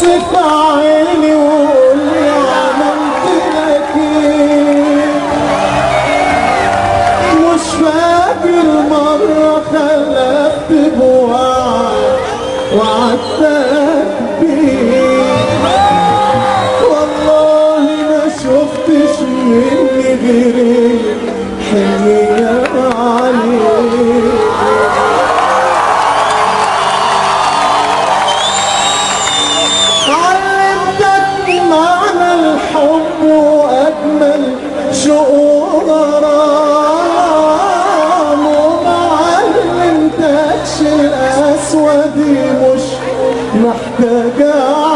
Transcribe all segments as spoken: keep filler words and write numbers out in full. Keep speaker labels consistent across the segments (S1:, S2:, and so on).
S1: في عيني وقولي عملت لك ايه. مش فاكر مرة خلفت بوعد وعدتك بيه. والله ما شفتش مني غيري حنية عليك. معنى الحب وأجمل شعور غرام، ومعلمتكش القسوة دي مش محتاجة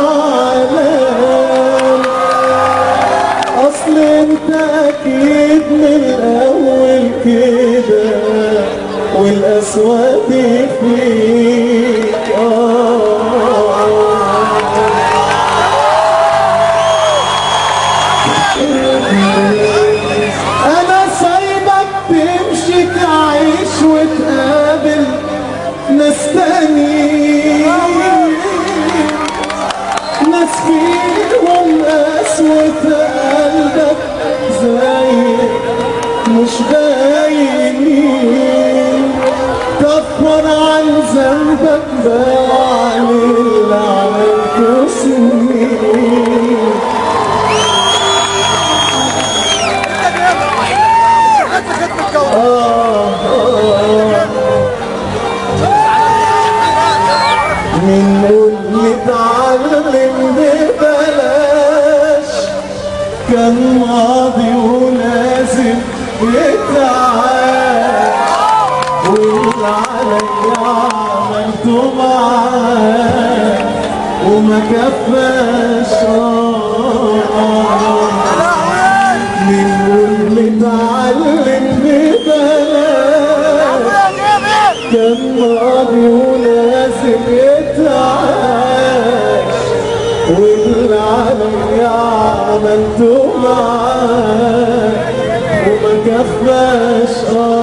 S1: علام. أصل انت أكيد من الأول كده والقسوة دي فيك. أنا سايبك تمشي تعيش وتقابل ناس تانيين، ناس فيهم قسوة قلبك زيك مش باينين. كفر عن ذنبك بقى عن اللي عملته سنين. من قول اتعلم ببلاش كان ماضي ولازم يتعاد، واللي عليا عملته معاه وما كفاش. من قول اتعلم ببلاش كان ماضي ولازم يتعاش، واللي عليا عملته معاك وما كفاش.